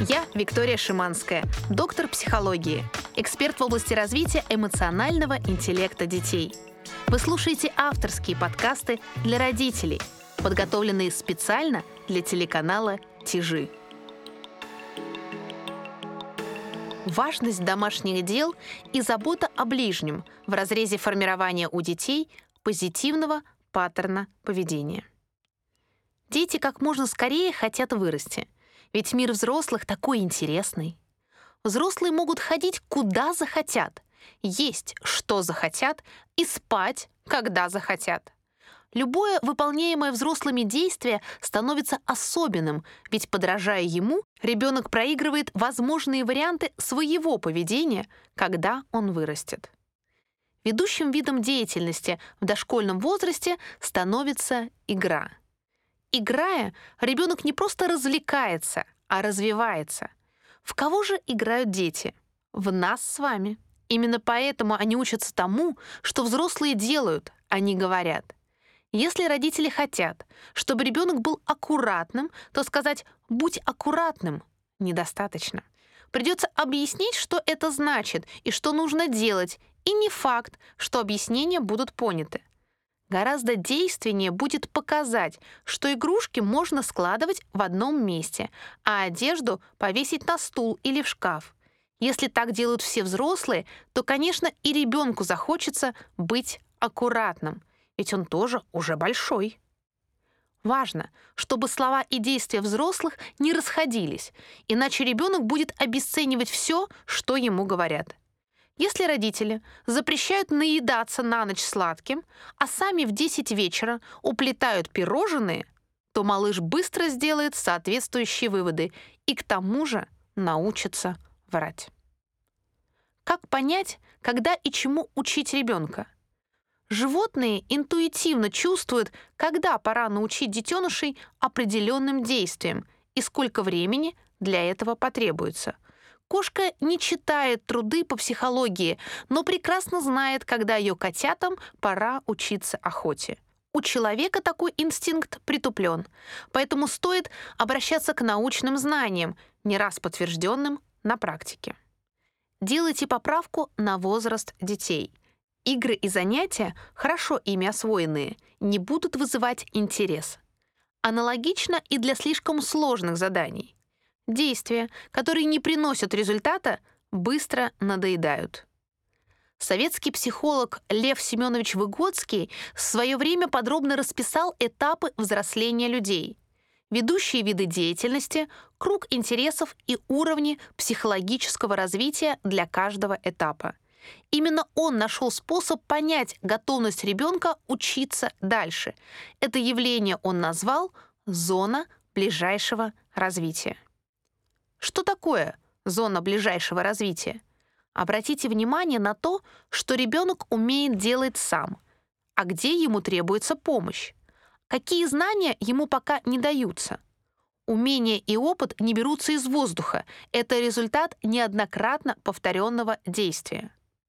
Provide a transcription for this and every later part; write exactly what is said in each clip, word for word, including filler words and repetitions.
Я Виктория Шиманская, доктор психологии, эксперт в области развития эмоционального интеллекта детей. Вы слушаете авторские подкасты для родителей, подготовленные специально для телеканала «Тижи». Важность домашних дел и забота о ближнем в разрезе формирования у детей позитивного паттерна поведения. Дети как можно скорее хотят вырасти, ведь мир взрослых такой интересный. Взрослые могут ходить куда захотят, есть что захотят и спать, когда захотят. Любое выполняемое взрослыми действие становится особенным, ведь, подражая ему, ребенок проигрывает возможные варианты своего поведения, когда он вырастет. Ведущим видом деятельности в дошкольном возрасте становится игра. Играя, ребенок не просто развлекается, а развивается. В кого же играют дети? В нас с вами. Именно поэтому они учатся тому, что взрослые делают, а не говорят. Если родители хотят, чтобы ребенок был аккуратным, то сказать «будь аккуратным» недостаточно. Придется объяснить, что это значит и что нужно делать, и не факт, что объяснения будут поняты. Гораздо действеннее будет показать, что игрушки можно складывать в одном месте, а одежду повесить на стул или в шкаф. Если так делают все взрослые, то, конечно, и ребенку захочется быть аккуратным, ведь он тоже уже большой. Важно, чтобы слова и действия взрослых не расходились, иначе ребенок будет обесценивать все, что ему говорят. Если родители запрещают наедаться на ночь сладким, а сами в десять вечера уплетают пирожные, то малыш быстро сделает соответствующие выводы и к тому же научится врать. Как понять, когда и чему учить ребенка? Животные интуитивно чувствуют, когда пора научить детенышей определенным действиям и сколько времени для этого потребуется. Кошка не читает труды по психологии, но прекрасно знает, когда ее котятам пора учиться охоте. У человека такой инстинкт притуплен, поэтому стоит обращаться к научным знаниям, не раз подтвержденным на практике. Делайте поправку на возраст детей. Игры и занятия, хорошо ими освоенные, не будут вызывать интерес. Аналогично и для слишком сложных заданий. Действия, которые не приносят результата, быстро надоедают. Советский психолог Лев Семенович Выгодский в свое время подробно расписал этапы взросления людей, ведущие виды деятельности, круг интересов и уровни психологического развития для каждого этапа. Именно он нашел способ понять готовность ребенка учиться дальше. Это явление он назвал «зона ближайшего развития». Что такое зона ближайшего развития? Обратите внимание на то, что ребенок умеет делать сам, а где ему требуется помощь. Какие знания ему пока не даются? Умения и опыт не берутся из воздуха. Это результат неоднократно повторенного действия.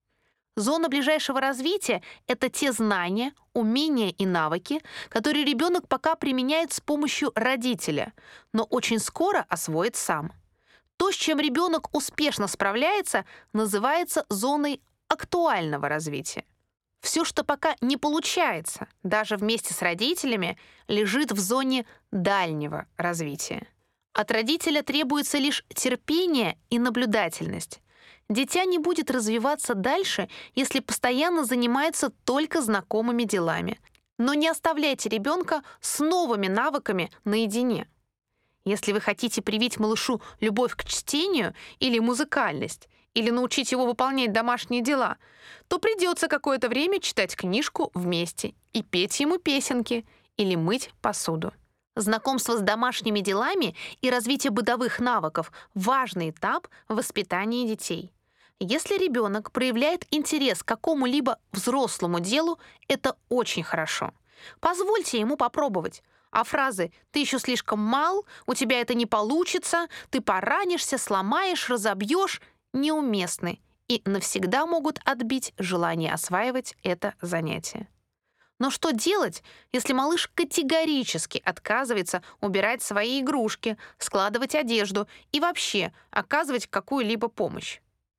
Зона ближайшего развития — это те знания, умения и навыки, которые ребенок пока применяет с помощью родителя, но очень скоро освоит сам. То, с чем ребенок успешно справляется, называется зоной актуального развития. Все, что пока не получается, даже вместе с родителями, лежит в зоне дальнего развития. От родителя требуется лишь терпение и наблюдательность. Дитя не будет развиваться дальше, если постоянно занимается только знакомыми делами. Но не оставляйте ребенка с новыми навыками наедине. Если вы хотите привить малышу любовь к чтению или музыкальность, или научить его выполнять домашние дела, то придется какое-то время читать книжку вместе и петь ему песенки или мыть посуду. Знакомство с домашними делами и развитие бытовых навыков — важный этап в воспитании детей. Если ребенок проявляет интерес к какому-либо взрослому делу, это очень хорошо. Позвольте ему попробовать. А фразы «ты еще слишком мал», «у тебя это не получится», «ты поранишься, сломаешь, разобьешь» неуместны и навсегда могут отбить желание осваивать это занятие. Но что делать, если малыш категорически отказывается убирать свои игрушки, складывать одежду и вообще оказывать какую-либо помощь?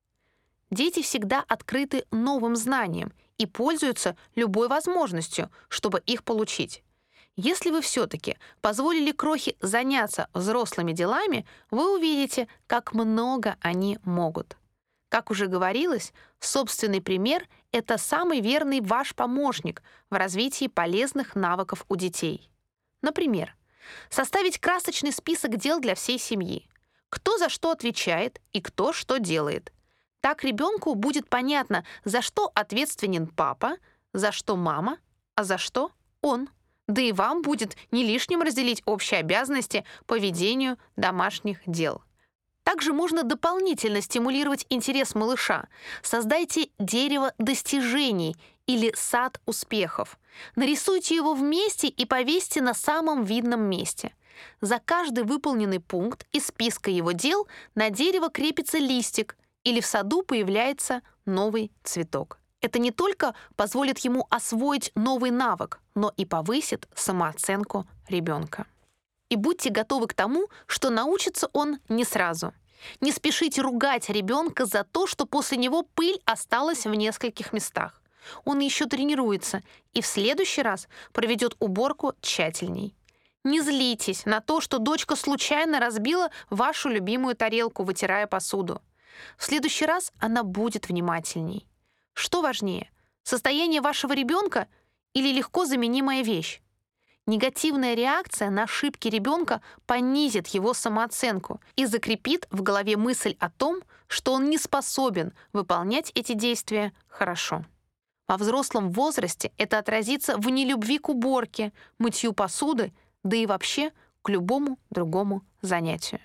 Дети всегда открыты новым знаниям и пользуются любой возможностью, чтобы их получить. Если вы все-таки позволили крохе заняться взрослыми делами, вы увидите, как много они могут. Как уже говорилось, собственный пример — это самый верный ваш помощник в развитии полезных навыков у детей. Например, составить красочный список дел для всей семьи. Кто за что отвечает и кто что делает. Так ребенку будет понятно, за что ответственен папа, за что мама, а за что он. Да и вам будет не лишним разделить общие обязанности по ведению домашних дел. Также можно дополнительно стимулировать интерес малыша. Создайте дерево достижений или сад успехов. Нарисуйте его вместе и повесьте на самом видном месте. За каждый выполненный пункт из списка его дел на дерево крепится листик или в саду появляется новый цветок. Это не только позволит ему освоить новый навык, но и повысит самооценку ребенка. И будьте готовы к тому, что научится он не сразу. Не спешите ругать ребенка за то, что после него пыль осталась в нескольких местах. Он еще тренируется и в следующий раз проведет уборку тщательней. Не злитесь на то, что дочка случайно разбила вашу любимую тарелку, вытирая посуду. В следующий раз она будет внимательней. Что важнее, состояние вашего ребенка или легко заменимая вещь? Негативная реакция на ошибки ребенка понизит его самооценку и закрепит в голове мысль о том, что он не способен выполнять эти действия хорошо. Во взрослом возрасте это отразится в нелюбви к уборке, мытью посуды, да и вообще к любому другому занятию.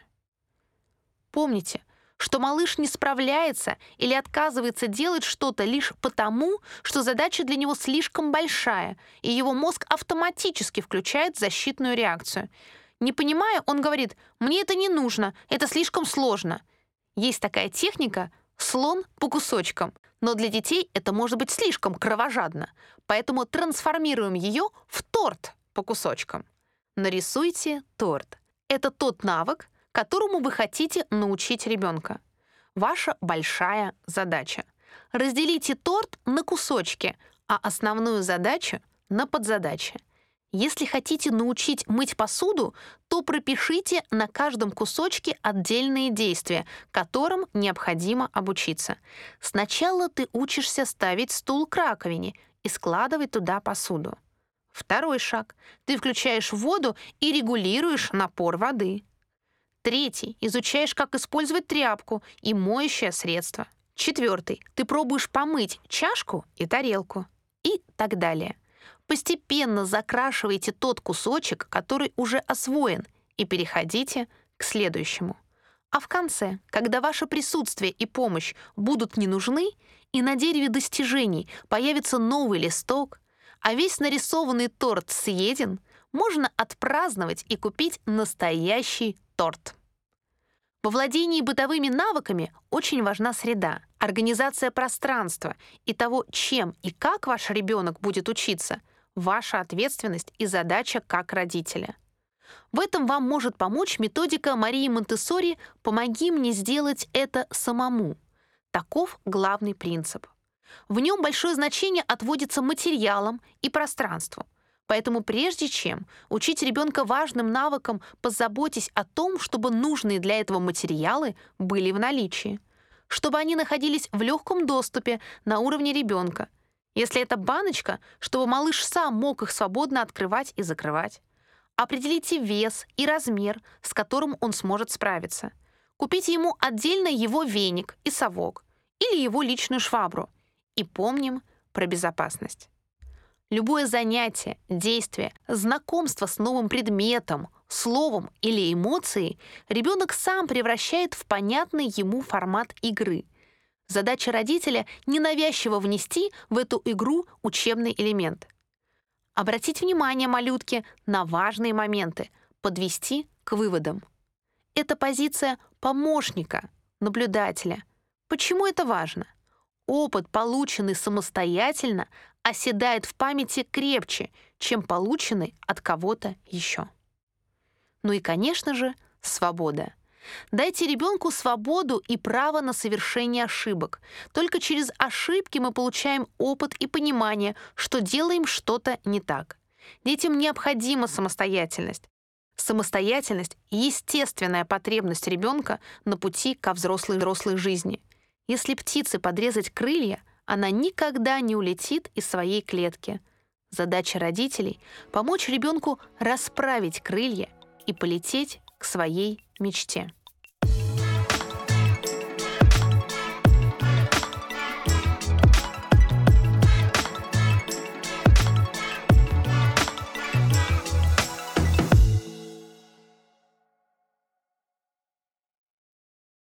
Помните, что малыш не справляется или отказывается делать что-то лишь потому, что задача для него слишком большая, и его мозг автоматически включает защитную реакцию. Не понимая, он говорит: «Мне это не нужно, это слишком сложно». Есть такая техника «слон по кусочкам», но для детей это может быть слишком кровожадно, поэтому трансформируем ее в торт по кусочкам. Нарисуйте торт. Это тот навык, которому вы хотите научить ребенка. Ваша большая задача. Разделите торт на кусочки, а основную задачу — на подзадачи. Если хотите научить мыть посуду, то пропишите на каждом кусочке отдельные действия, которым необходимо обучиться. Сначала ты учишься ставить стул к раковине и складывать туда посуду. Второй шаг. Ты включаешь воду и регулируешь напор воды. Третий. Изучаешь, как использовать тряпку и моющее средство. Четвертый. Ты пробуешь помыть чашку и тарелку. И так далее. Постепенно закрашивайте тот кусочек, который уже освоен, и переходите к следующему. А в конце, когда ваше присутствие и помощь будут не нужны, и на дереве достижений появится новый листок, а весь нарисованный торт съеден, можно отпраздновать и купить настоящий торт. Во владении бытовыми навыками очень важна среда, организация пространства и того, чем и как ваш ребенок будет учиться, ваша ответственность и задача как родителя. В этом вам может помочь методика Марии Монтессори «Помоги мне сделать это самому». Таков главный принцип. В нем большое значение отводится материалам и пространству. Поэтому прежде чем учить ребенка важным навыкам, позаботьтесь о том, чтобы нужные для этого материалы были в наличии, чтобы они находились в легком доступе на уровне ребенка. Если это баночка, чтобы малыш сам мог их свободно открывать и закрывать. Определите вес и размер, с которым он сможет справиться. Купите ему отдельно его веник и совок или его личную швабру. И помним про безопасность. Любое занятие, действие, знакомство с новым предметом, словом или эмоцией ребенок сам превращает в понятный ему формат игры. Задача родителя — ненавязчиво внести в эту игру учебный элемент. Обратить внимание малютки на важные моменты, подвести к выводам. Это позиция помощника, наблюдателя. Почему это важно? опыт, полученный самостоятельно, оседает в памяти крепче, чем полученный от кого-то еще. Ну и, конечно же, свобода. Дайте ребенку свободу и право на совершение ошибок. Только через ошибки мы получаем опыт и понимание, что делаем что-то не так. Детям необходима самостоятельность. Самостоятельность — естественная потребность ребенка на пути ко взрослой взрослой жизни. Если птице подрезать крылья, она никогда не улетит из своей клетки. Задача родителей — помочь ребенку расправить крылья и полететь к своей мечте.